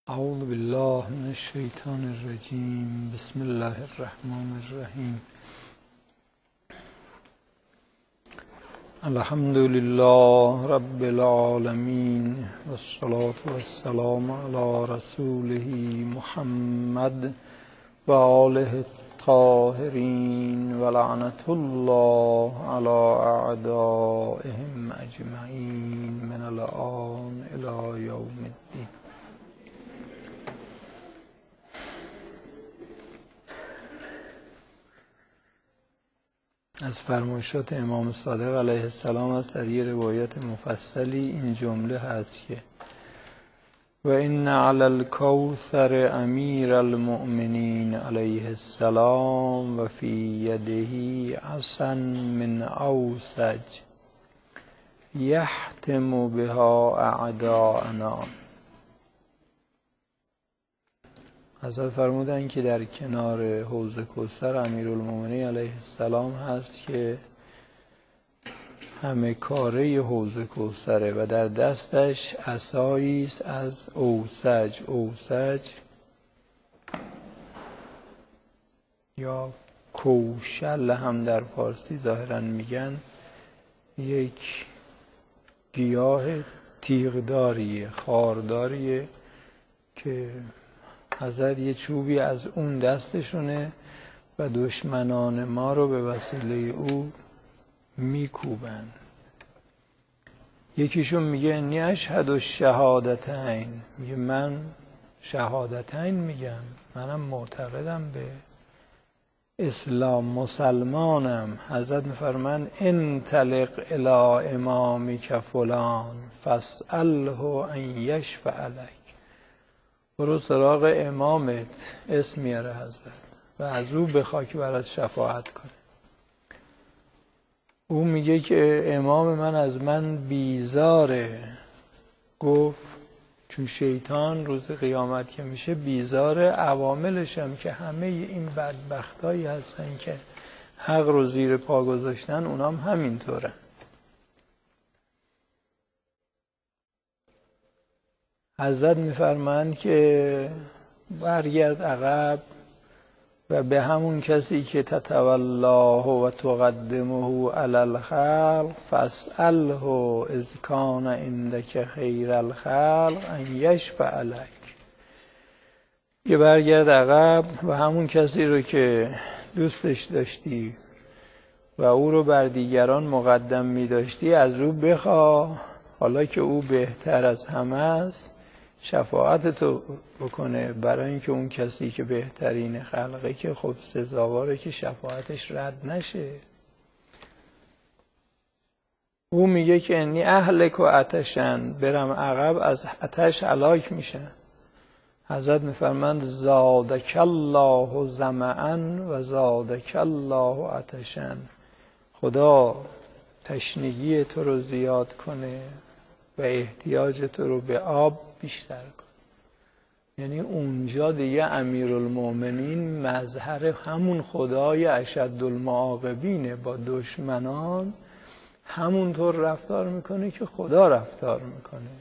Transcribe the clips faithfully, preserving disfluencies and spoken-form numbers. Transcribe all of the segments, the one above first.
اعوذ بالله من الشیطان الرجیم. بسم الله الرحمن الرحیم. الحمد لله رب العالمین والصلاة والسلام علی رسوله محمد و آله الطاهرین و لعنت الله علی اعدائهم اجمعین من الآن الی یوم الدین. از فرمایشات امام صادق علیه السلام است در یه روایت مفصلی این جمله هست که و ان علی الکوثر امیر المؤمنین علیه السلام و فی یده عصا من اوسج یحتم بها اعداءنا. حضرت فرمودن که در کنار حوض کوثر امیرالمومنین علیه السلام هست که همه کاره حوض کوثره و در دستش عصایی است از اوسج. اوسج یا کوشل هم در فارسی ظاهرا میگن، یک گیاه تیغداریه، خارداریه که حضرت یه چوبی از اون دستشونه و دشمنان ما رو به وسیله او میکوبن. یکیشون میگه انی اشهد الشهادتین، میگه من شهادتین میگم، منم معتقدم به اسلام، مسلمانم. حضرت میفرمان انطلق الی امامک فلان فاسأله ان یشفع لک. برو سراغ امامت، اسم میاره حضرت، و از او بخوا که برات شفاعت کنه. او میگه که امام من از من بیزاره. گفت چون شیطان روز قیامت که میشه بیزاره، عواملش هم که همه این بدبختایی هستن که حق رو زیر پا گذاشتن، اونام همینطورن. حضرت میفرمایند که برگرد عقب و به همون کسی که تتولاه و تقدمه علی الخلق فاسأله اذ کان عندک خیر الخلق ان یشفع لک. یه برگرد عقب و همون کسی رو که دوستش داشتی و او رو بر دیگران مقدم می داشتی، از او بخواه، حالا که او بهتر از همه است، شفاعت تو بکنه. برای اینکه اون کسی که بهترین خلقه که خب سزاواره که شفاعتش رد نشه. او میگه که انی اهلک و عطشن، برم عقب از عطش هلاک میشن. حضرت میفرماند زادک الله ظمأ و زادک الله عطشن. خدا تشنگی تو رو زیاد کنه و احتیاج تو رو به آب بیشتر کن. یعنی اونجا دیگه امیرالمومنین مظهر همون خدای اشد المعاقبینه، با دشمنان همونطور رفتار میکنه که خدا رفتار میکنه.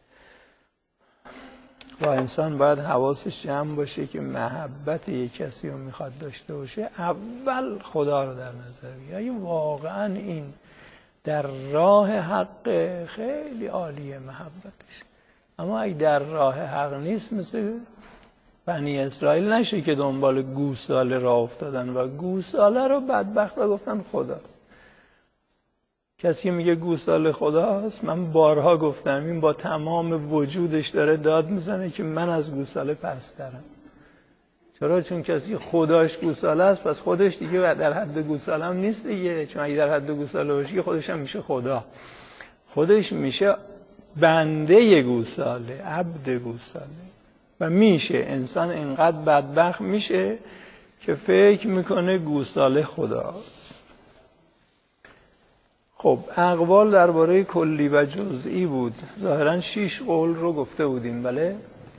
و انسان باید حواسش جمع باشه که محبت یک کسی رو میخواد داشته باشه، اول خدا رو در نظر بگیره. اگه واقعا این در راه حق، خیلی عالیه محبتش، اما اگه در راه حق نیست، مثل بنی اسرائیل نشه که دنبال گوساله راه افتادن و گوساله رو بدبخت گفتن خدا. کسی که میگه گوساله خداست، من بارها گفتم، این با تمام وجودش داره داد میزنه که من از گوساله پسترم. چرا؟ چون کسی خداش گوساله است، پس خودش دیگه در حد گوساله هم نیست دیگه. چون اگه در حد گوساله باشه، خودش هم میشه خدا، خودش میشه بنده گوساله، عبد گوساله. و میشه انسان اینقدر بدبخت میشه که فکر میکنه گوساله خداست. خب اقوال درباره کلی و جزئی بود. ظاهرا شش قول رو گفته بودیم. بله.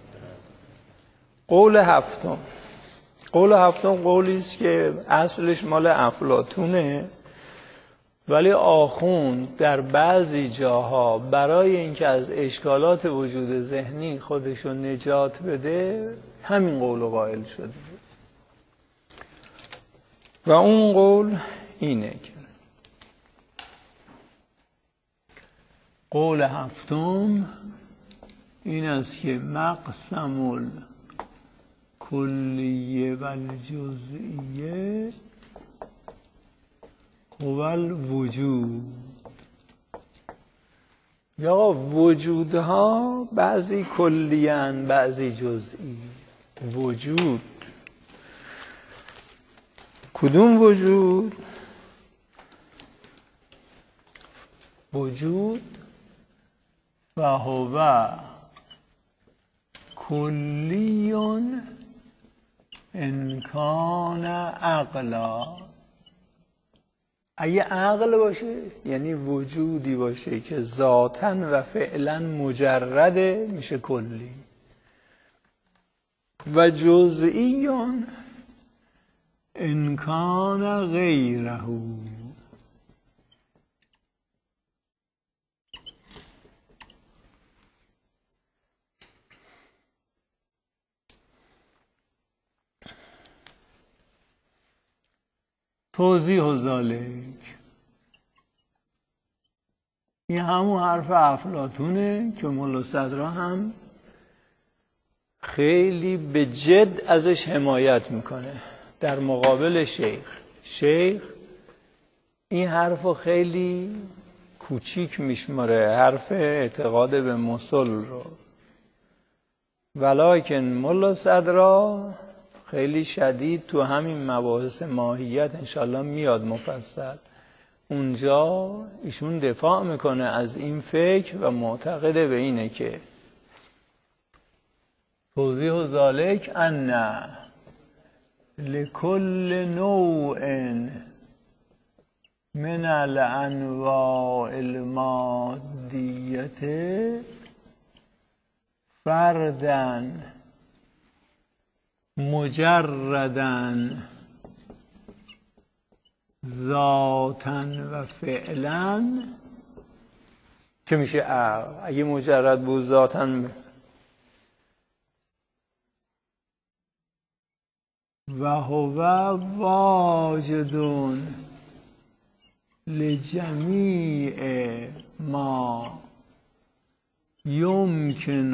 قول هفتم قول هفتم قولی است که اصلش مال افلاطونه ولی آخوند در بعضی جاها برای اینکه از اشکالات وجود ذهنی خودشو نجات بده همین قول قائل شده و اون قول اینه که قول هفتم این است که مقسم الکلیه و الجزئیه هو الوجود. یا وجودها بعضی کلیان بعضی جزئی. وجود کدوم وجود؟ وجود فهو کلی ان کان عقلا. اگه عقل باشه یعنی وجودی باشه که ذاتاً و فعلاً مجرده میشه کلی. و جزئی ان کان غیره. توضیح ذالک این همون حرف افلاطونه که مولا صدرا هم خیلی به جد ازش حمایت میکنه در مقابل شیخ. شیخ این حرفو خیلی کوچیک میشماره، حرف اعتقاد به مسل رو، ولکن مولا صدرا خیلی شدید تو همین مباحث ماهیت انشالله میاد مفصل. اونجا ایشون دفاع میکنه از این فکر و معتقده به اینه که توضیح ذالک ان لکل نوع من الانواع المادیت فردن مجردن ذاتن و فعلا که میشه عقل. اگه مجرد بود ذاتن و هو واجدون لجمیع ما یمکن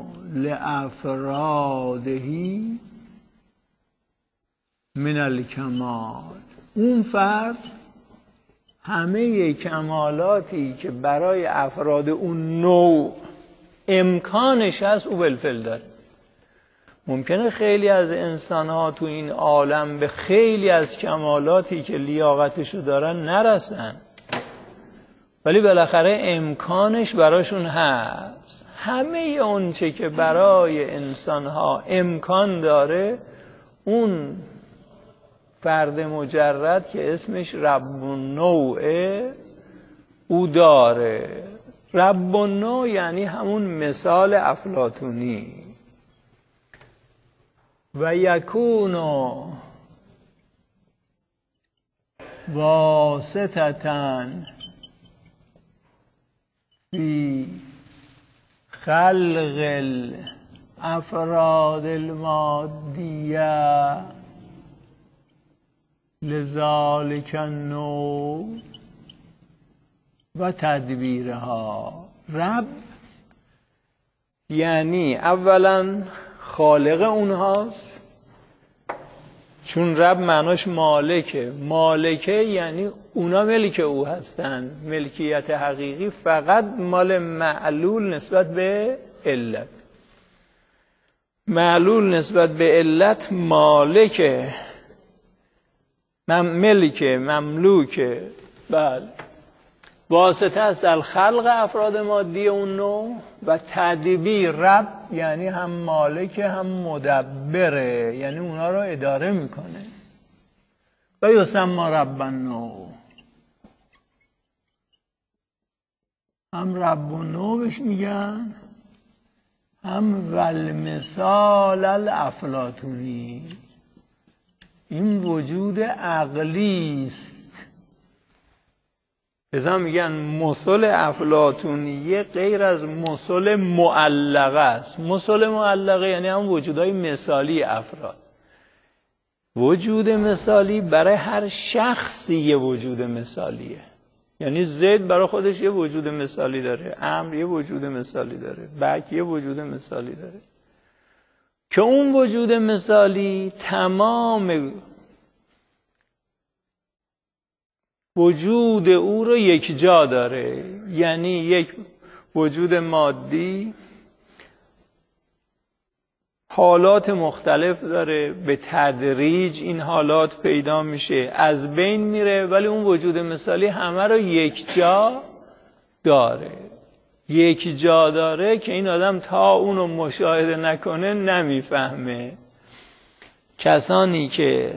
لافرادهی من الکمال. اون فرد همه کمالاتی که برای افراد اون نوع امکانش هست او بالفعل داره. ممکنه خیلی از انسان‌ها تو این عالم به خیلی از کمالاتی که لیاقتشو دارن نرسن، ولی بالاخره امکانش براشون هست. همه اون چه که برای انسان‌ها امکان داره اون فرد مجرد که اسمش رب النوعه او داره. رب النوع یعنی همون مثال افلاطونی. و یکون واسطة فی خلق الافراد المادیه لذالک النوع و تدبیرها. رب یعنی اولا خالق اونهاست، چون رب معناش مالکه. مالکه یعنی اونا ملک او هستن. ملکیت حقیقی فقط مال معلول نسبت به علت. معلول نسبت به علت مالکه، ملکه، مملوکه. بله، واسطه است در خلق افراد مادی اون نوع و تدبیر. رب یعنی هم مالکه هم مدبره، یعنی اونا رو اداره میکنه. و یسمى رب النوع، هم رب النوع بهش میگن، هم والمثال الافلاطونی. این وجود عقلی است لذا میگن مثل افلاطونیه غیر از مثل معلقه است. مثل معلقه یعنی هم وجودهای مثالی افراد. وجود مثالی برای هر شخصی یه وجود مثالیه. یعنی زید برای خودش یه وجود مثالی داره، عمرو یه وجود مثالی داره، بک یه وجود مثالی داره که اون وجود مثالی تمام وجود او رو یک جا داره. یعنی یک وجود مادی حالات مختلف داره، به تدریج این حالات پیدا میشه، از بین میره، ولی اون وجود مثالی همه رو یک جا داره. یک جا داره که این آدم تا اونو مشاهده نکنه نمیفهمه. کسانی که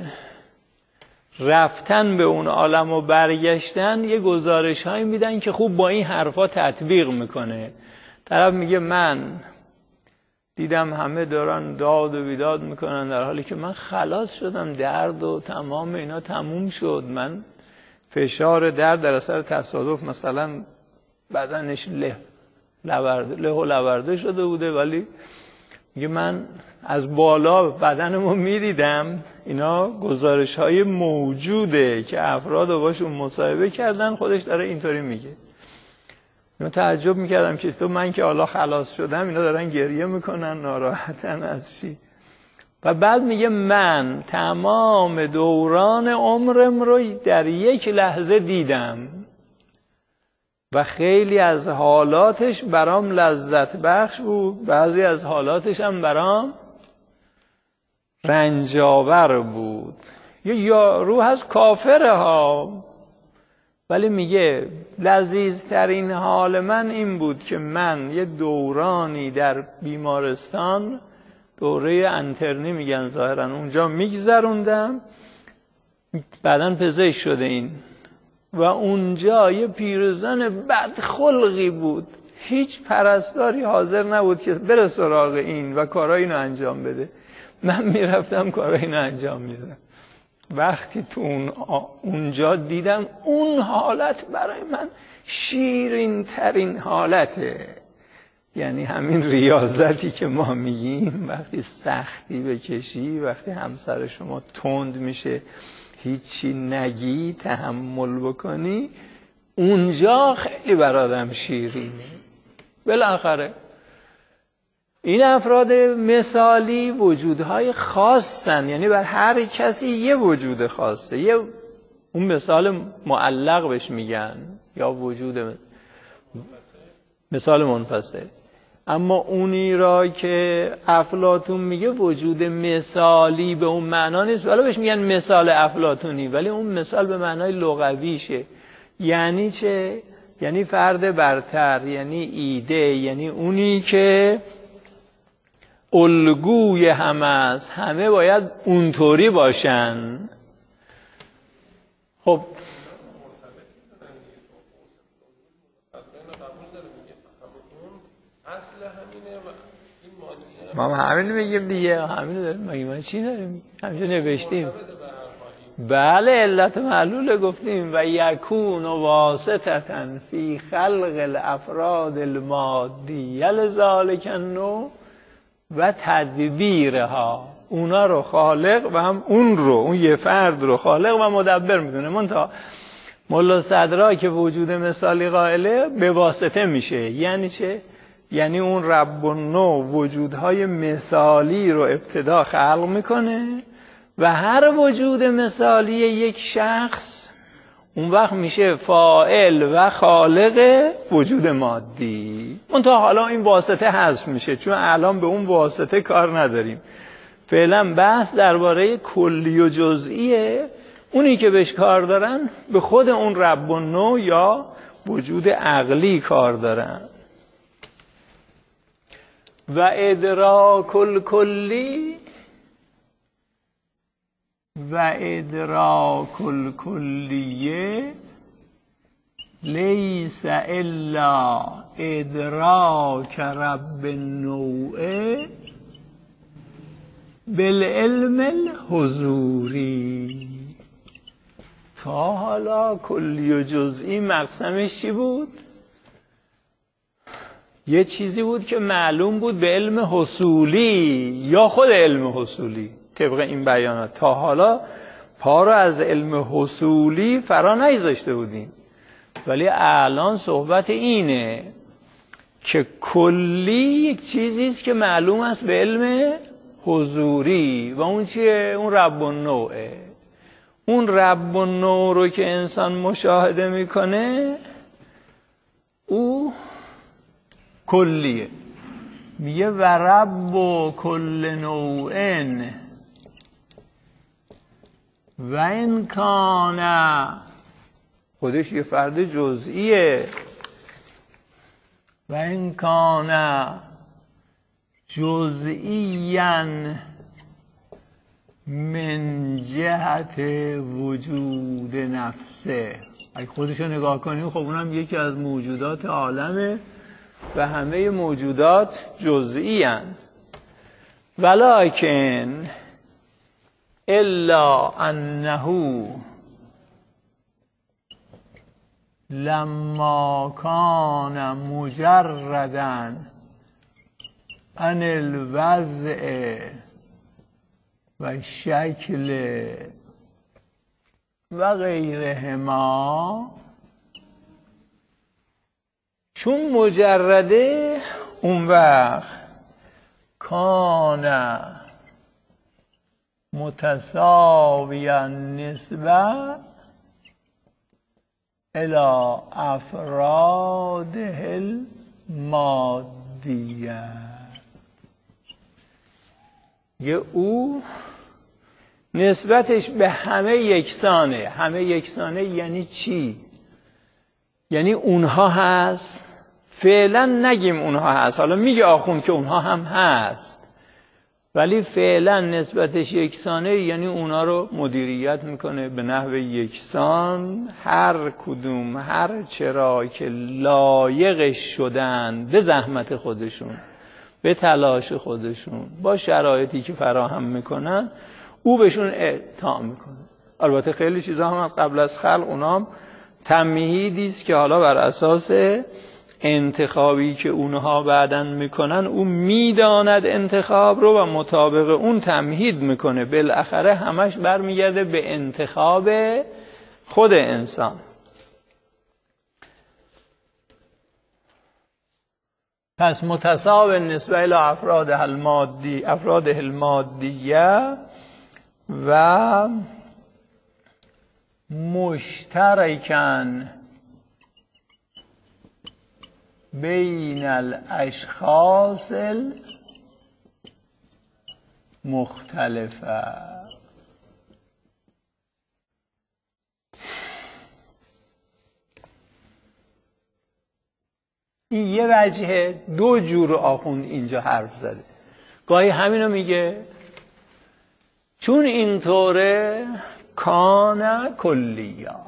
رفتن به اون عالم و برگشتن یه گزارش هایی میدن که خوب با این حرفا تطبیق میکنه. طرف میگه من دیدم همه دارن داد و بیداد میکنن در حالی که من خلاص شدم، درد و تمام اینا تموم شد، من فشار درد در اثر تصادف مثلا بدنش له لورده له و لورده شده بوده، ولی میگه من از بالا بدنمو میدیدم. اینا گزارش های موجوده که افراد رو باشون مصاحبه کردن، خودش داره اینطوری میگه. من تعجب میکردم که تو من که حالا خلاص شدم اینا دارن گریه میکنن ناراحتن از چی. و بعد میگه من تمام دوران عمرم رو در یک لحظه دیدم و خیلی از حالاتش برام لذت بخش بود، بعضی از حالاتش هم برام رنجاور بود. یا یارو هست کافره ها، ولی میگه لذیذترین حال من این بود که من یه دورانی در بیمارستان، دوره انترنی میگن ظاهرا، اونجا میگذروندم. بعدن پزشک شده این و اونجا یه پیرزن بدخلقی بود، هیچ پرستاری حاضر نبود که بره سراغ این و کارای اینو انجام بده. من میرفتم کارای اینو انجام میدادم. وقتی تو اون اونجا دیدم اون حالت برای من شیرین ترین حالته. یعنی همین ریاضتی که ما میگیم، وقتی سختی بکشی، وقتی همسر شما تند میشه هیچی نگی، تحمل بکنی، اونجا خیلی برادم شیرینه. بالاخره این افراد مثالی وجودهای خاصن، یعنی بر هر کسی یه وجود خاصه. یه اون مثال معلق بهش میگن یا وجود مثال منفصل. اما اونی را که افلاطون میگه وجود مثالی به اون معنا نیست، ولی بهش میگن مثال افلاطونی، ولی اون مثال به معنای لغویشه. یعنی چه؟ یعنی فرد برتر، یعنی ایده، یعنی اونی که الگوی همه است، همه باید اونطوری باشن. خب ما همین میگیم دیگه، همین داریم مگه من چی داریم؟ همینجا نوشتیم. بله علت معلول گفتیم و یکون واسطتن فی خلق الافراد المادی لذالک النوع و تدبیرها. اونا رو خالق و هم اون رو، اون یه فرد رو خالق و مدبر میدونه. منتها ملا صدرا که وجود مثالی قائله به واسطه میشه. یعنی چه؟ یعنی اون رب النوع وجودهای مثالی رو ابتدا خلق میکنه و هر وجود مثالی یک شخص اون وقت میشه فاعل و خالق وجود مادی. منتها حالا این واسطه حذف میشه چون الان به اون واسطه کار نداریم. فعلا بحث درباره کلی و جزئیه. اونی که بهش کار دارن به خود اون رب النوع یا وجود عقلی کار دارن. و ادراک الکلی و ادراک الکلیه لیس الا ادراک رب النوع بالعلم الحضوری. تا حالا کلی و جزئی مقسمش چی بود؟ یه چیزی بود که معلوم بود به علم حصولی یا خود علم حصولی. طبق این بیانات تا حالا پا رو از علم حصولی فرا نگذاشته بودیم، ولی الان صحبت اینه که کلی یک چیزی است که معلوم است به علم حضوری و اون چیه؟ اون رب النوعه. اون رب النوع رو که انسان مشاهده میکنه او کلیه. میگه و رب و کل نوعن و این کانه، خودش یه فرد جزئیه. و این کانه جزئیاً من جهت وجود نفسه. اگه خودشو نگاه کنیم خب اونم یکی از موجودات عالمه و همه موجودات جزئی هستند. ولکن الا انه لما کان مجردا عن الوضع و شکل و غیرهما، چون مجرده اون وقت کان متساویا نسبه الى افراده المادیه. یه او نسبتش به همه یکسانه. همه یکسانه یعنی چی؟ یعنی اونها هست، فعلا نگیم اونها هست، حالا میگه آخوند که اونها هم هست، ولی فعلا نسبتش یکسانه یعنی اونها رو مدیریت میکنه به نحو یکسان. هر کدوم هر چرا که لایق شدن به زحمت خودشون، به تلاش خودشون، با شرایطی که فراهم میکنن، او بهشون اعطا میکنه. البته خیلی چیزا هم از قبل از خلق اونام تمهیدی است که حالا بر اساس انتخابی که اونها بعداً میکنن او میداند انتخاب رو و مطابق اون تمهید میکنه. بالاخره همش برمیگرده به انتخاب خود انسان. پس متساو نسبه الی افراد المادی افراد المادیه و مشترکن بین الاشخاص المختلفه. این یه وجهه. دو جور آخوند اینجا حرف زده. گاهی همینو میگه چون اینطوره کان کلیا،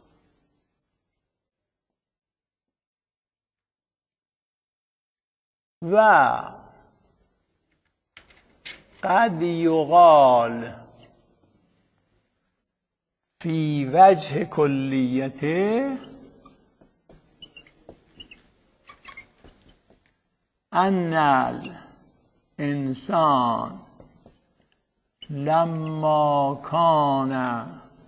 و قد یقال فی وجه کلیته ان الانسان لما کان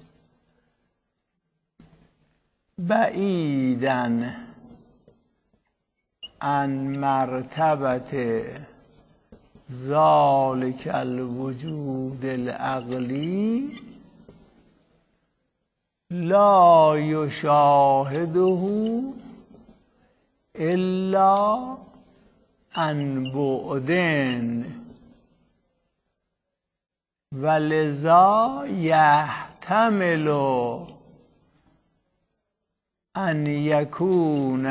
بعیداً عن مرتبت ذلک الوجود العقلی لا یشاهده الا عن بعدن ولذا یحتمل ان یکون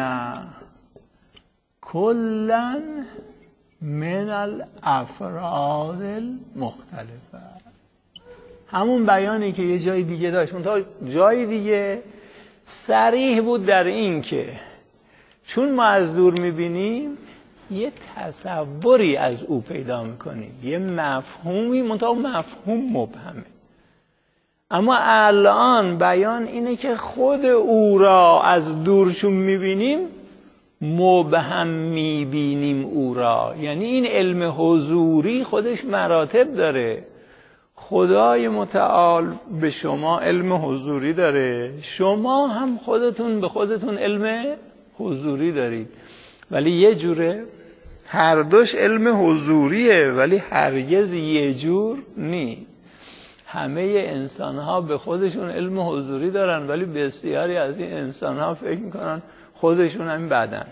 کلا من الافراد المختلفه. همون بیانی که یه جای دیگه داشت، اون تا جای دیگه صریح بود در این که چون ما از دور میبینیم یه تصوری از او پیدا میکنیم، یه مفهومی، منتها مفهوم مبهمه. اما الان بیان اینه که خود او را از دور چون میبینیم مبهم میبینیم او را. یعنی این علم حضوری خودش مراتب داره. خدای متعال به شما علم حضوری داره، شما هم خودتون به خودتون علم حضوری دارید، ولی یه جوره. هر دوش علم حضوریه ولی هرگز یه جور نی. همه انسان ها به خودشون علم حضوری دارن ولی بسیاری از این انسان ها فکر میکنن خودشون همین بدن.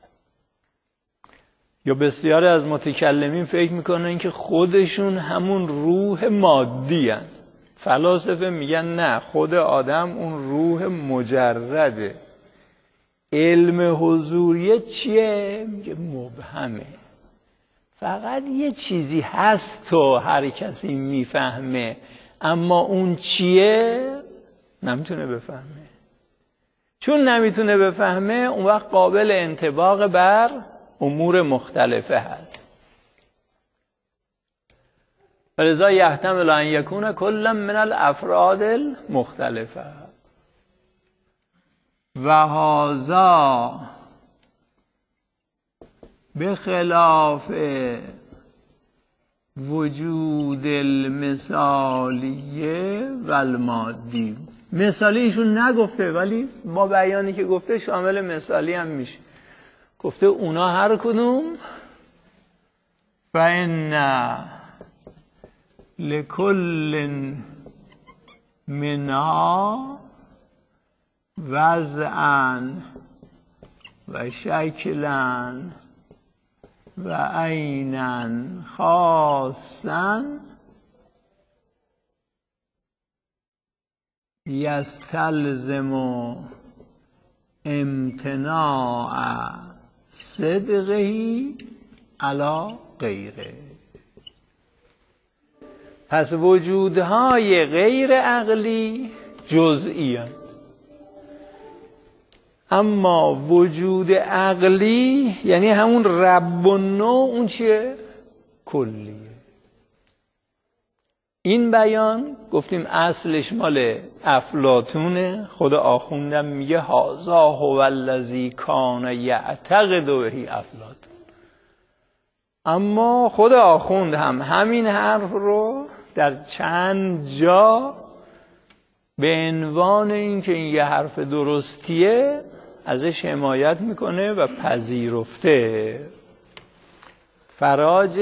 یا بسیاری از متکلمین فکر میکنن که خودشون همون روح مادی هن. فلاسفه میگن نه، خود آدم اون روح مجرده. علم حضوریه چیه؟ میگه مبهمه، فقط یه چیزی هست تو هر کسی میفهمه، اما اون چیه نمیتونه بفهمه. چون نمیتونه بفهمه اون وقت قابل انطباق بر امور مختلفه هست. ولذا یحتمل ان یکون کلا من الافراد المختلفه و هذا بخلاف وجود المثالیه و المادی. مثالیشون نگفته ولی با بیانی که گفته شامل مثالی هم میشه. گفته اونا هر کدوم فإن لكل منها وضعا و شکلا و عینا خاصا یستلزم امتناع صدقهی علی غیره. پس وجودهای غیر عقلی جزئی هستند، اما وجود عقلی یعنی همون رب و نوع اون چیه؟ کلیه. این بیان گفتیم اصلش مال افلاطونه. خود آخوندم میگه هذا هو الذی کان یعتقد بهی افلاطون. اما خود آخوند هم همین حرف رو در چند جا به عنوان اینکه این یه حرف درستیه ازش حمایت میکنه و پذیرفته. فراج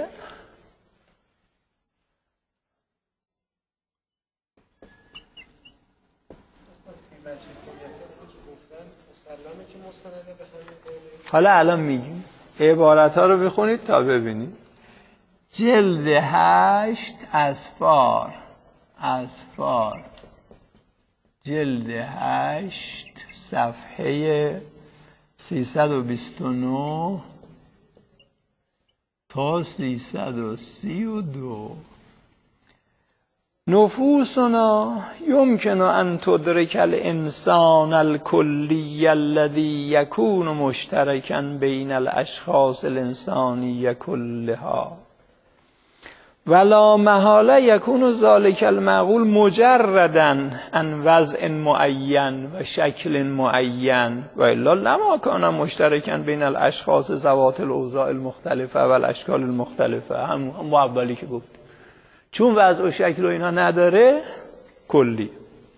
حالا الان میگیم، عبارت ها رو بخونید تا ببینید. جلد هشت اسفار اسفار جلد هشت صفحه سیصد و بیست و نه تا سیصد و سی و دو. نفوسنا یمکن ان تدرک الانسان الکلی الذی یکون مشترکا بین الاشخاص الانسانیه کلها ولا محاله یکون ذلک المعقول مجردا عن وضع معین و شکل معین و الا لما کان مشترکا بین الاشخاص ذوات الاوضاع المختلفه و الاشکال المختلفه. هم هم اولی که گفت چون وضع و شکل و اینا نداره کلی.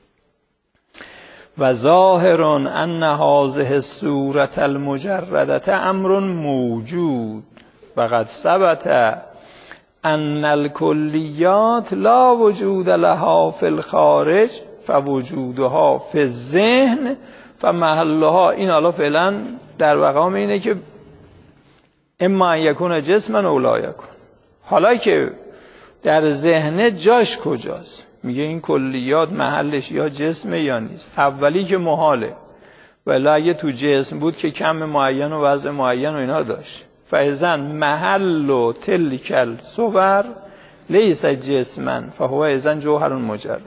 و ظاهر ان هذه الصورة المجردة امر موجود و قد ثبت ان الکلیات لا وجود لها فی الخارج فوجودها فی الذهن فمحلها. این حالا فعلا در مقام اینه که اما ان یکون جسما او لا یکون. حالا که در ذهن جاش کجاست؟ میگه این کلیات محلش یا جسمه یا نیست. اولی که محاله، ولی اگه تو جسم بود که کم معین و وضع معین و اینا داشت. فاذا محل و تلکل صور لیس جسما فهو اذا جوهر مجرد.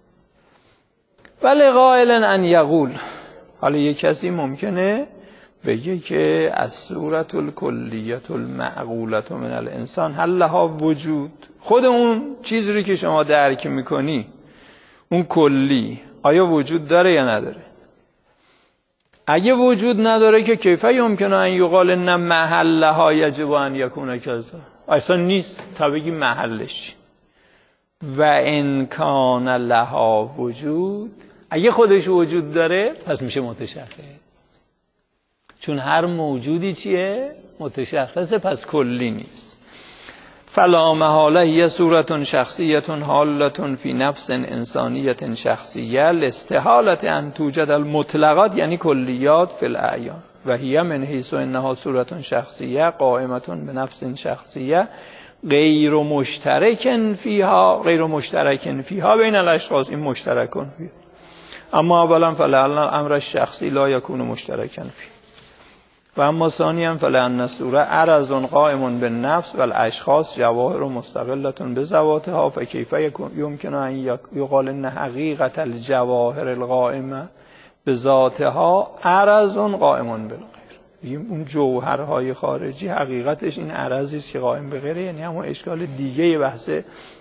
ولی قائل ان یقول، حالا یک کسی ممکنه بگه که از صورت الکلیت المعقولت من الانسان هل لها وجود. خود اون چیزی رو که شما درک میکنی، اون کلی آیا وجود داره یا نداره؟ اگه وجود نداره که کیفه یمکن ان یقال ان محلها یجب ان یکون کذا، اصلا نیست تا بگی محلش. و ان کان لها وجود، اگه خودش وجود داره پس میشه متشخص، چون هر موجودی چیه؟ متشخصه، پس کلی نیست. فلا محاله هی صورت شخصیت حالت فی نفس انسانیت شخصیه لاستحالة ان توجد المطلقات، یعنی کلیات فی الاعیان، و هی من حیث انها صورت شخصیه قائمة بنفس شخصیه غیر مشترک فیها غیر مشترک فیها بین الاشخاص، این مشترکون فیها. اما اولا فلعل امر الشخصی لا یکون مشترکا فیه، و اما ثانیا فلان الصوره عرض قائم بالنفس و الاشخاص جواهر مستقله بذواتها، فکیف یمکن ان یقال ان حقیقت الجواهر القائمه بذاتها عرض قائم بالغیر. اون جوهرهای خارجی حقیقتش این عرضی است که قائم به غیره، یعنی همون اشکال دیگه بحثه.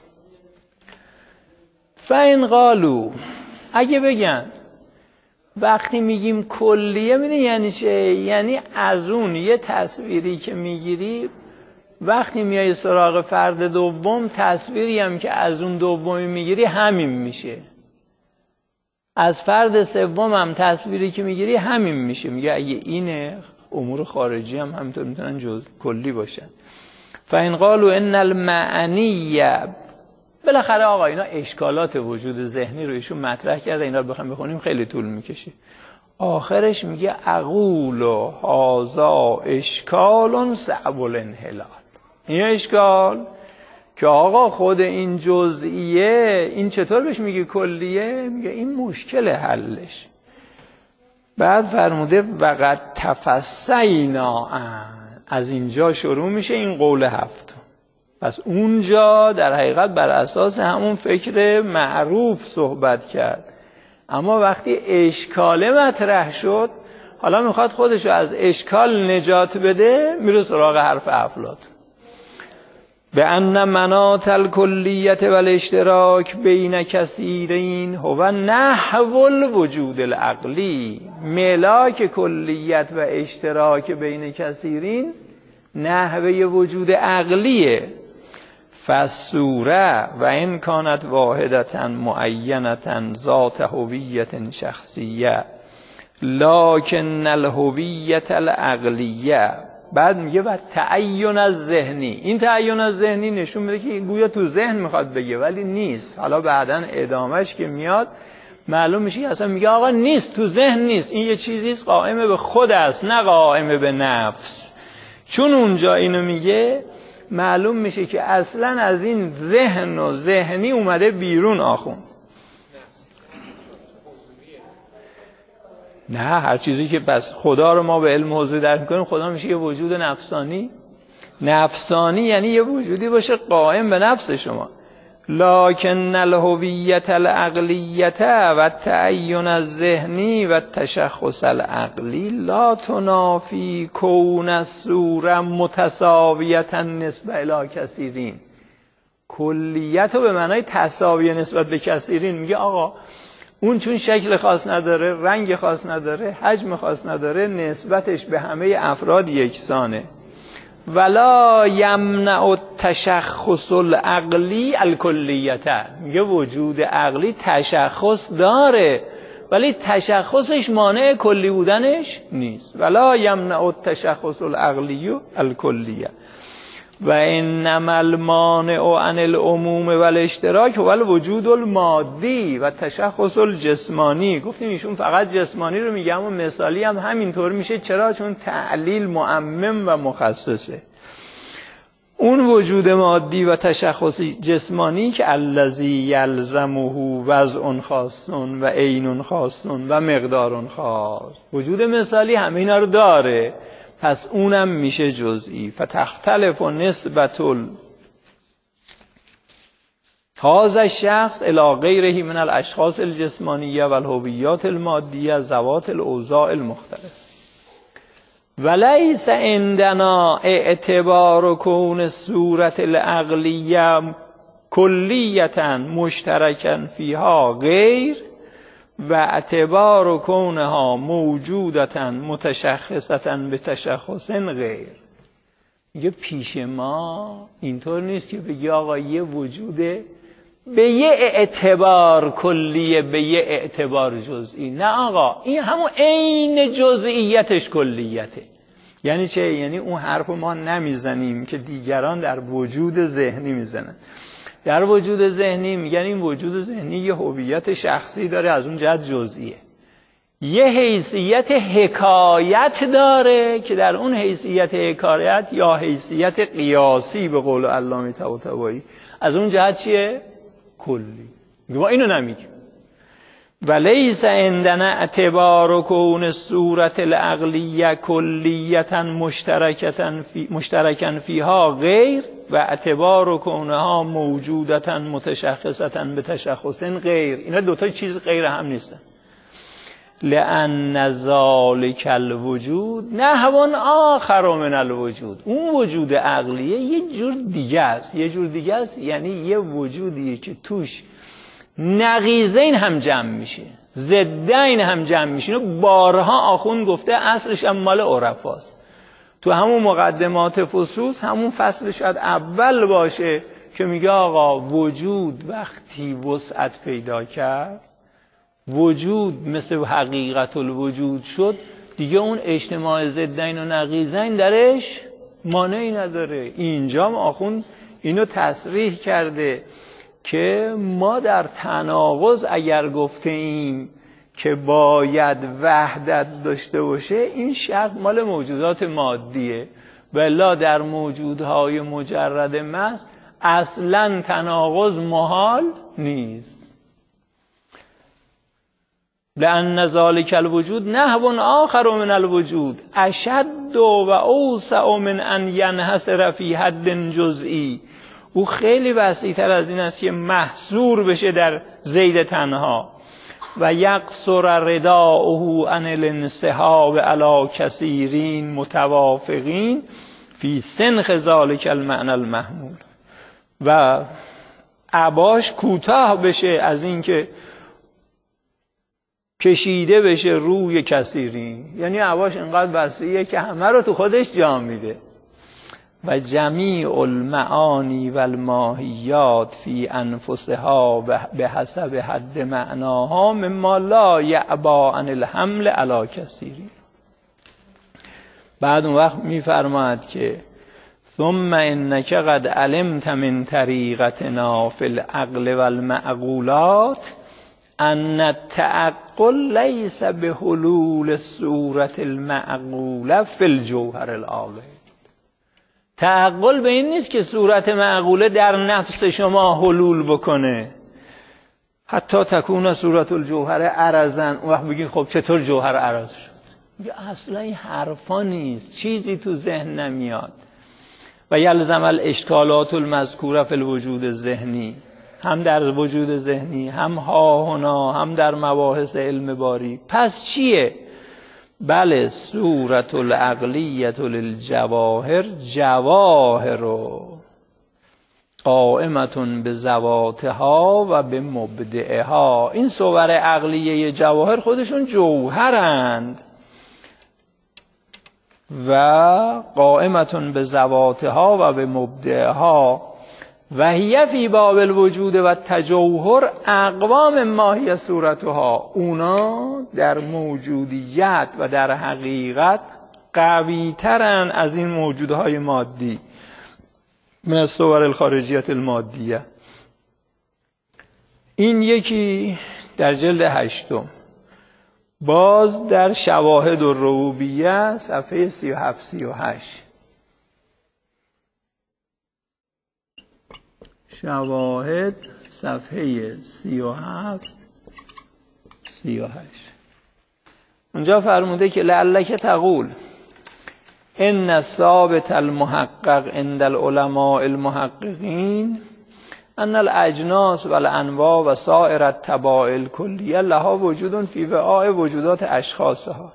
فین قالو، اگه بگن وقتی میگیم کلیه میدونی یعنی چه؟ یعنی از اون یه تصویری که میگیری وقتی میای سراغ فرد دوم، تصویری هم که از اون دومی میگیری همین میشه. از فرد سوم هم تصویری که میگیری همین میشه. میگه اگه اینه، امور خارجی هم همینطور میتونن جز کلی باشن. فإن قالوا ان المعنی، بالاخره آقا اینا اشکالات وجود ذهنی رو ایشون مطرح کرده، اینا رو بخوایم بخونیم خیلی طول میکشه. آخرش میگه اقول هذا اشکال صعب الانحلال. این اشکال که آقا خود این جزئیه، این چطور بهش میگه کلیه؟ میگه این مشکل حلش. بعد فرموده وقد تفسینا، از اینجا شروع میشه این قول هفت. پس اونجا در حقیقت بر اساس همون فکر معروف صحبت کرد، اما وقتی اشکال مطرح شد حالا میخواد خودشو از اشکال نجات بده، میره سراغ حرف افلاطون. به ان مناط الکلیت و الاشتراک بین کثیرین هو نحو الوجود العقلی. ملاک کلیت و اشتراک بین کثیرین نحوه وجود عقلیه. فالصوره و ان کانت واحدتا معینتا ذات هویت شخصیه لکن الهویت العقلیه. بعد میگه و تعین از ذهنی. این تعین از ذهنی نشون میده که گویا تو ذهن میخواد بگه ولی نیست. حالا بعدن ادامهش که میاد معلوم میشه اصلا میگه آقا نیست، تو ذهن نیست، این یه چیزیست قائم به خود است نه قائم به نفس. چون اونجا اینو میگه معلوم میشه که اصلا از این ذهن و ذهنی اومده بیرون آخوند. نه، هر چیزی که پس خدا رو ما به علم حضوری درک میکنیم، خدا میشه یه وجود نفسانی. نفسانی یعنی یه وجودی باشه قائم به نفس شما. لکن الهویت العقلیت و تعین الذهنی و تشخص العقلی لا تنافی کون الصوره متساویتا نسبت الی کثیرین. کلیت رو به معنای تساویه نسبت به کثیرین میگه آقا اون چون شکل خاص نداره، رنگ خاص نداره، حجم خاص نداره، نسبتش به همه افراد یکسانه. ولا یمنع التشخص العقلی الکلیته. میگه وجود عقلی تشخص داره ولی تشخصش مانع کلی بودنش نیست. ولا یمنع التشخص العقلی الکلیه و انما المانع عن العموم و الاشتراک هو الوجود المادی و تشخص الجسمانی. گفتیم ایشون فقط جسمانی رو میگه، اما مثالی هم همینطور میشه. چرا؟ چون تعلیل معمم و مخصصه. اون وجود مادی و تشخص جسمانی که الذی یلزمه وضع خاص و عین خاص و مقدار خاص، وجود مثالی همه اینا رو داره، پس اونم میشه جزئی. فتختلف و نسبت هذا الشخص الى غیره من الاشخاص الجسمانیه و الهویات المادیه ذوات الاوضاع المختلف. ولیس عندنا اعتبار کون صورت العقلیه کلیتا مشترکا فیها غیر و اعتبار کونها موجودتا متشخصتا به تشخص غیر. میگه پیش ما اینطور نیست که بگی آقا یه وجوده به یه اعتبار کلیه به یه اعتبار جزئی. نه آقا، این همون عین جزئیتش کلیته. یعنی چه؟ یعنی اون حرف ما نمیزنیم که دیگران در وجود ذهنی میزنن. در وجود ذهنی میگن این وجود ذهنی یه هویت شخصی داره، از اون جهت جزئیه. یه حیثیت حکایت داره که در اون حیثیت حکایت یا حیثیت قیاسی به قول علامه طباطبایی از اون جهت چیه؟ کلی. ما اینو نمیگیم. ولیس عندنا اعتبار کون صورت العقلیه کلیتا مشترکتا فی مشترکا فیها غیر و اعتبار کونها موجودتا متشخصتا به تشخص غیر. اینا دوتا چیز غیر هم نیستن. لأن ذلک الوجود نحو آخر من الوجود. اون وجود عقلیه یه جور دیگه است. یه جور دیگه است یعنی یه وجودیه که توش نقیضین هم جمع میشه، ضدین هم جمع میشه. اینو بارها آخوند گفته، اصلش هم مال عرفاست. تو همون مقدمات فصوص همون فصل شاید اول باشه که میگه آقا وجود وقتی وسعت پیدا کرد، وجود مثل حقیقت الوجود شد، دیگه اون اجتماع ضدین و نقیضین درش مانعی نداره. اینجا آخوند اینو تصریح کرده که ما در تناقض اگر گفته ایم که باید وحدت داشته باشه، این شرط مال موجودات مادیه. بلا در موجودهای مجرد محض اصلا تناقض محال نیست. لأن ذلک الوجود نحو آخر من الوجود اشد و اوسع من ان ینحصر فی حد جزئی. او خیلی وسیع‌تر از این است که محصور بشه در زید تنها. و یقصر رداؤه عن الانسحاب علی کثیرین متوافقین فی سنخ ذلک المعنى المحمول. و عباش کوتاه بشه از این که کشیده بشه روی کثیرین، یعنی عباش اینقدر وسیعه که همه رو تو خودش جا میده. و جمیع المعانی و الماهیات فی انفسها به حسب حد معناها مما لا یعبا عن الحمل علی کثیرین. بعد اون وقت میفرماید که ثم انک قد علمت من طریقتنا فی العقل و المعقولات ان التعقل لیس بحلول الصورت المعقوله فی الجوهر العاقل. تعقل به این نیست که صورت معقوله در نفس شما حلول بکنه. حتی تکون صورت الجوهر عرضن. اون وقت بگید خب چطور جوهر عرض شد؟ میگه اصلا این حرفا نیست، چیزی تو ذهن نمیاد. و یلزم الاشکالات المذکوره فی الوجود ذهنی، هم در وجود ذهنی هم ها هنا هم در مباحث علم باری. پس چیه؟ بله صورت العقلیت للجواهر جواهر قائمتون به ذواتها و به مبدعها. این صور عقلیه جواهر خودشون جوهرند و قائمتون به ذواتها و به مبدعها و هی فی باب الوجود و تجوهر اقوام ماهی صورتها. اونا در موجودیت و در حقیقت قوی ترن از این موجودهای مادی من الصور الخارجیت المادیه. این یکی در جلد هشتم. باز در شواهد الربوبیه صفحه سی و هفت سی و هشت. شواهد صفحه سی و هفت سی و هشت. اونجا فرموده که لعلک تقول ان الثابت المحقق عند العلماء المحققین ان الاجناس و الانواع و سائر الطباع الکلیه لها وجود فی وعاء وجودات اشخاصها.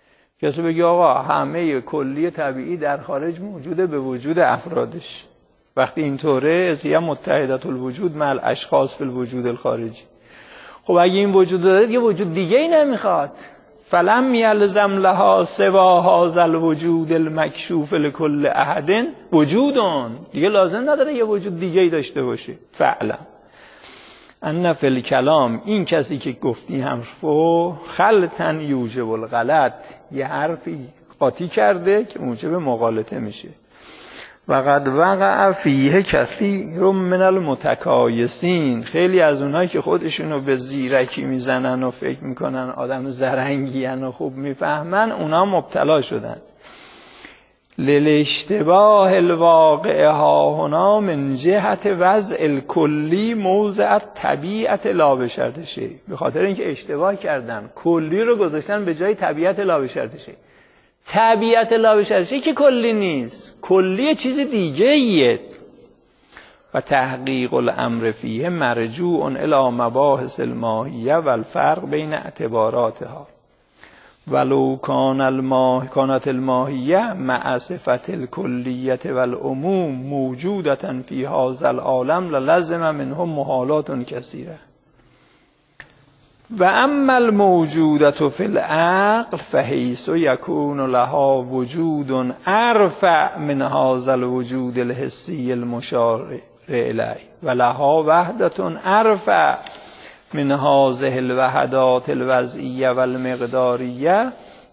کسی بگی آقا همه کلی طبیعی در خارج موجوده به وجود افرادش. وقتی اینطوره ازیه متحدت الوجود مع الاشخاص فی الوجود الخارجی. خب اگه این وجود داره یه وجود دیگه ای نمیخواد. فلم یلزم لها سوا هذا الوجود المکشوف لكل احد وجودون، دیگه لازم نداره یه وجود دیگه ای داشته باشه. فعلا ان فی الکلام، این کسی که گفتی حرفو خلطا یوجب الغلط، یه حرفی قاطی کرده که موجب مغالطه میشه. و قد وقع فیه کثیر من المتکایسین، خیلی از اونایی که خودشونو به زیرکی میزنن و فکر میکنن آدم زرنگین و خوب میفهمن، اونا مبتلا شدن. للاشتباه الواقع ها هنا من جهت وضع الکلی موضع طبیعت لا بشرط شیء، به خاطر اینکه اشتباه کردن کلی رو گذاشتن به جای طبیعت لا بشرط شیء. طبیعت لا بشرط شیء که کلی نیست، کلی چیز دیگه ایه. و تحقیق الامر فیه مرجوع الی مباحث الماهیه و الفرق بین اعتباراتها. ولو کان الماه کانت الماهیه مع صفت الکلیت و العموم موجودتا فی هذا العالم للزم منهم محالات کثیره. و اما الموجودت فی العقل فحیث یکون لها وجود ارفع من هذا الوجود الحسی المشار الیه و لها وحدت ارفع من هذه الوحدات الوضعیه و المقداریه،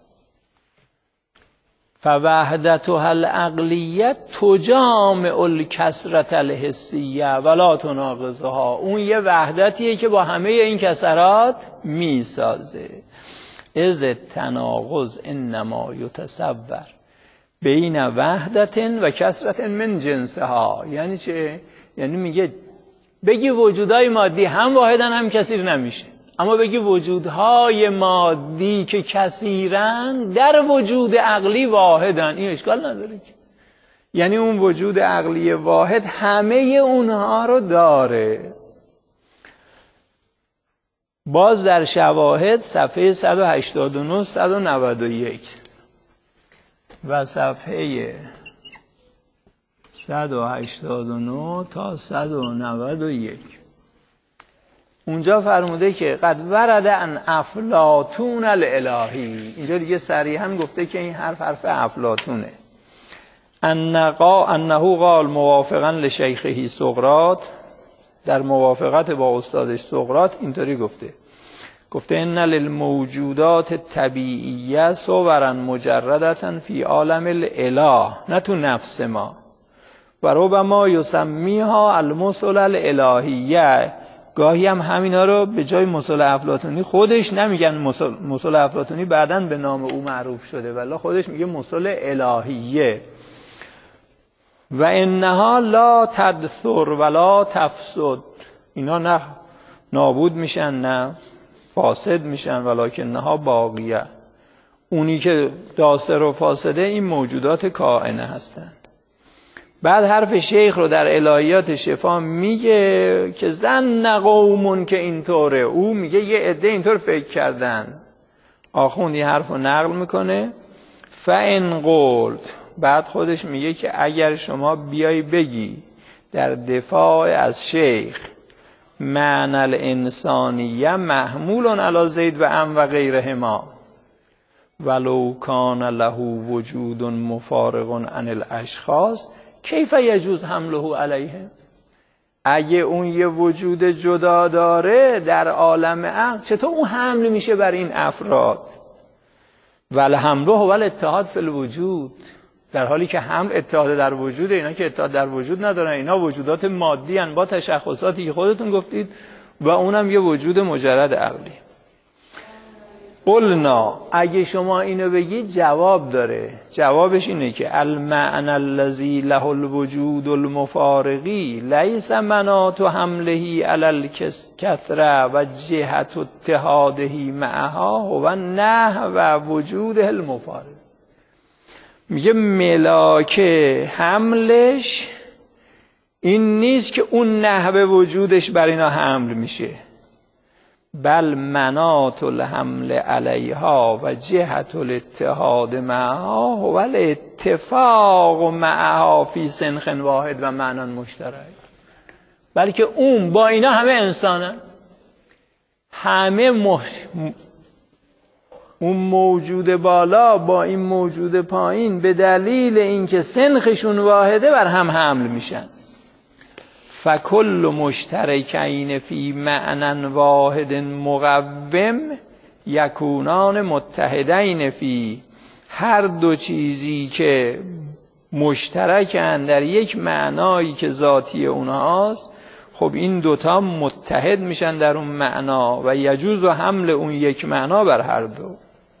فوحدتها العقلیه تجامع الکثرة الحسیه ولا تناقضها. اون یه وحدتیه که با همه این کسرات میسازه. از التناقض انما یتصور بین وحدت و کثرت من جنسها. یعنی چه؟ یعنی میگه بگی وجودهای مادی هم واحدن هم کثیر نمیشه، اما بگی وجودهای مادی که کثیرن در وجود عقلی واحدن، این اشکال نداره که. یعنی اون وجود عقلی واحد همه اونها رو داره. باز در شواهد صفحه صد و هشتاد و نه صد و نود و یک و صفحه صد و هشتاد و نه تا صد و نود و یک اونجا فرموده که قد ورد ان افلاطون الالهی، اینجا دیگه صریحا گفته که این حرف حرف افلاطونه. انقا انه قال موافقا لشیخه سقراط، در موافقت با استادش سقراط اینطوری گفته گفته ان للموجودات الطبیعیه صورا مجردتا فی عالم الاله، نه تو نفس ما. و ربما یسمیها المثل الالهیه، گاهی هم همینا رو به جای مثل افلاطونی، خودش نمیگن مثل, مثل افلاطونی بعداً به نام او معروف شده، ولی خودش میگه مثل الهیه. و انها لا تدثر ولا تفسد، اینا نه نابود میشن نه فاسد میشن، ولکنها باقیه. اونی که داسر و فاسده این موجودات کائنه هستند. بعد حرف شیخ رو در الهیات شفا میگه که ظن قوم که اینطوره، او میگه یه عده اینطور فکر کردن. آخوند این حرف رو نقل میکنه فان قلت، بعد خودش میگه که اگر شما بیای بگی در دفاع از شیخ معنی الانسانیه محمول علی زید و ام و غیرهما ولو کان له وجود مفارق عن الاشخاص کیف یجوز حمله علیهم. اگه اون یه وجود جدا داره در عالم عقل، چطور اون حمل میشه بر این افراد؟ ول حمله هو الاتحاد فی الوجود، در حالی که حمل اتحاد در وجود، اینا که اتحاد در وجود ندارن، اینا وجودات مادی هن با تشخصاتی که خودتون گفتید و اونم یه وجود مجرد عقلی. قلنا، اگه شما اینو بگید جواب داره. جوابش اینه که المعنى الذي له الوجود المفارقی لیس مناط حمله علی الکثره و جهت اتحاده معها هو نحو وجوده المفارق. میگه ملاک حملش این نیست که اون نحو وجودش بر اینا حمل میشه، بل مناط الحمل علیها و جهت الاتحاد معها هو الاتفاق معها فی سنخ واحد و معنی مشترک. بلکه اون با اینا همه انسانن، همه مح... اون موجود بالا با این موجود پایین به دلیل اینکه سنخشون واحده بر هم حمل میشن. فکل مشترکین فی معنی واحد مقوم یکونان متحدین فی، هر دو چیزی که مشترکن در یک معنایی که ذاتی اونهاست، خب این دوتا متحد میشن در اون معنا و یجوز و حمل اون یک معنا بر هر دو.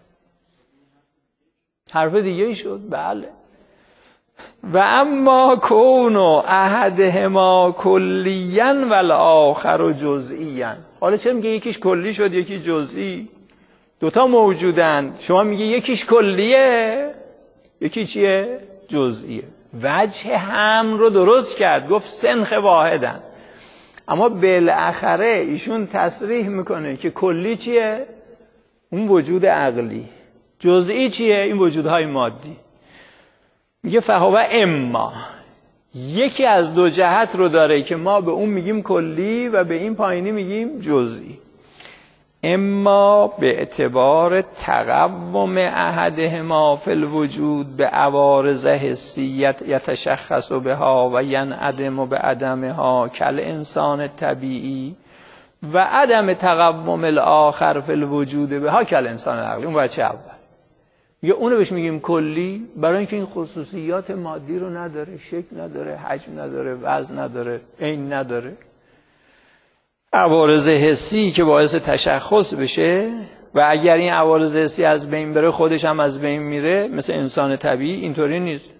حرف دیگه ای شد؟ بله. و اما کون احدهما کلیا و الاخر جزئیا. حالا چرا میگه یکیش کلی شد یکی جزئی؟ دوتا موجودن، شما میگه یکیش کلیه یکی چیه؟ جزئیه. وجه هم رو درست کرد، گفت سنخ واحدن، اما بالاخره ایشون تصریح میکنه که کلی چیه؟ اون وجود عقلی. جزئی چیه؟ این وجودهای مادی. میگه فهو اما، یکی از دو جهت رو داره که ما به اون میگیم کلی و به این پایینی میگیم جزئی. اما به اعتبار تقوم احدهما فی الوجود به عوارض حسیت یتشخص بها و ینعدم به عدمها کل انسان طبیعی و عدم تقوم الاخر فی الوجود بها کل انسان عقلی. اون بچه اول میگه اونو بهش میگیم کلی برای اینکه این خصوصیات مادی رو نداره، شکل نداره، حجم نداره، وزن نداره، عین نداره، عوارض حسی که باعث تشخص بشه، و اگر این عوارض حسی از بین بره خودش هم از بین میره مثل انسان طبیعی. اینطوری نیست.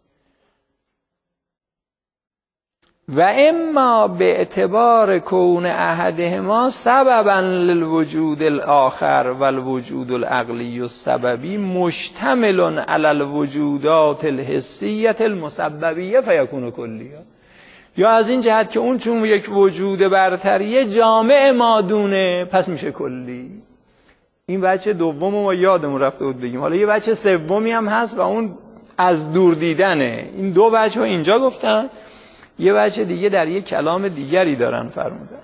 و اما به اعتبار کون احدهما سببا للوجود الاخر و الوجود العقلی السببی مشتمل علی الوجودات الحسیه المسببیه فیکون کلیه. یا از این جهت که اون چون یک وجود برتریه جامع مادونه پس میشه کلی. این بچه دوم ما یادمون رفته بود بگیم. حالا یه بچه سومی هم هست و اون از دور دیدنه. این دو بچه ها اینجا گفتن، یه بچه دیگه در یک کلام دیگری دارن فرمودن.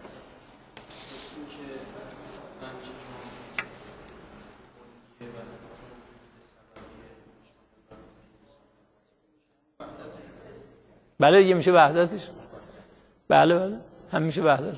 بله دیگه میشه وحدتش. بله بله هم میشه وحدتش.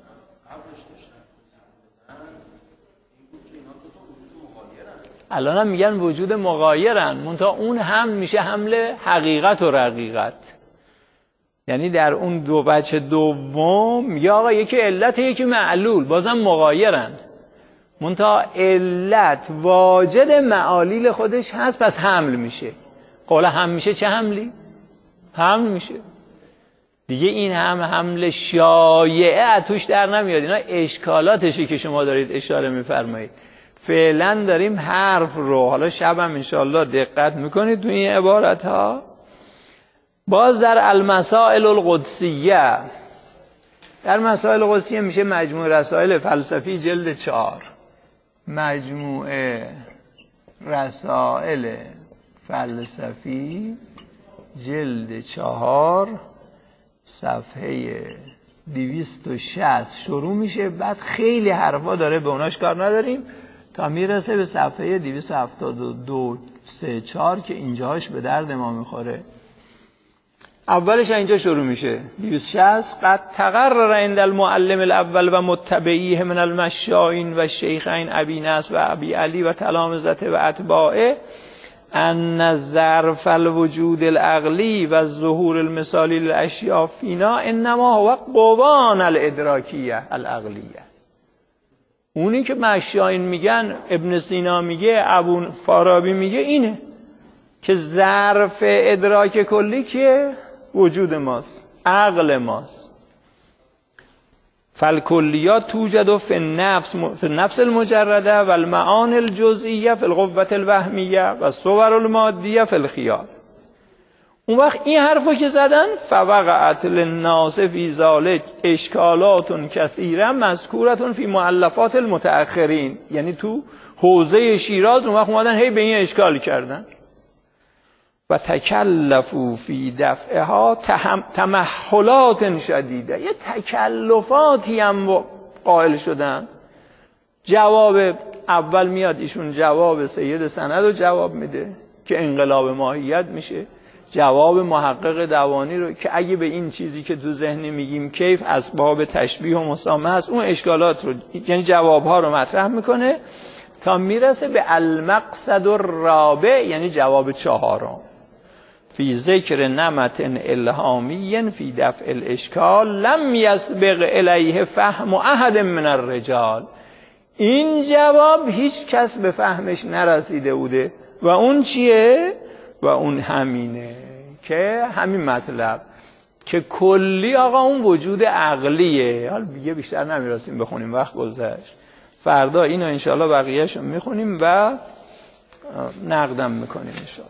الان هم میگن وجود مغایرن، منتها اون هم میشه حمل حقیقت و رقیقت. یعنی در اون دو بچه دوم یا آقا یکی علت یکی معلول، بازم مغایرن، منتها علت واجد معالیل خودش هست پس حمل میشه. قول هم میشه چه حملی؟ حمل میشه دیگه. این هم حمل شایعه توش در نمیاد. اینا اشکالاتشی که شما دارید اشاره میفرمایید. فعلا داریم حرف رو، حالا شبم انشاءالله دقت میکنید تو این عبارت ها. باز در المسائل القدسیه، در مسائل قدسیه میشه مجموع رسائل فلسفی جلد چهار. مجموعه رسائل فلسفی جلد چهار صفحه دویست و شصت شروع میشه. بعد خیلی حرفا داره، به اوناش کار نداریم تا میرسه به صفحه دویست و هفتاد و دو سه چهار که اینجاش به درد ما میخوره. اولش اینجا شروع میشه دویست و شصت. قد تقرر عند المعلم الاول و متبعیه من المشایین و شیخین ابی نصر و ابی علی و تلامذته و اتباعه ان ظرف الوجود العقلی و ظهور المثالی للاشیاء فینا انما هو قوان الادراکیه العقلیه. اونی که مشایین میگن، ابن سینا میگه، ابو فارابی میگه، اینه که ظرف ادراک کلی که وجود ماست، عقل ماست. فالکلیات توجد فی النفس فی النفس المجرده و المعانی الجزئیه فی القوة الوهمیه و الصور المادیه فی الخیال. اون وقت این حرفو که زدن فوقعت للناس فی ذلک اشکالات کثیره مذکورة فی مؤلفات المتأخرین، یعنی تو حوزه شیراز اون وقت اومدن هی به این اشکال کردن و تکلفوا فی دفعها تمهلات شدیده، یه تکلفاتی هم قائل شدن. جواب اول میاد ایشون جواب سید سند رو جواب میده که انقلاب ماهیت میشه، جواب محقق دوانی رو که اگه به این چیزی که تو ذهن میگیم کیف اسباب تشبیه و مسامحه هست، اون اشکالات رو یعنی جوابها رو مطرح میکنه تا میرسه به المقصد الرابع، یعنی جواب چهارم، فی ذکر نمط الهامی فی دفع الاشکال لم یسبق الیه فهم احد من الرجال. این جواب هیچ کس به فهمش نرسیده بوده و اون چیه؟ و اون همینه که همین مطلب که کلی آقا اون وجود عقلیه. حالا دیگه بیشتر نمیرسیم بخونیم، وقت گذشت. فردا اینو انشاءالله بقیه‌شو میخونیم و نقدم میکنیم انشاءالله.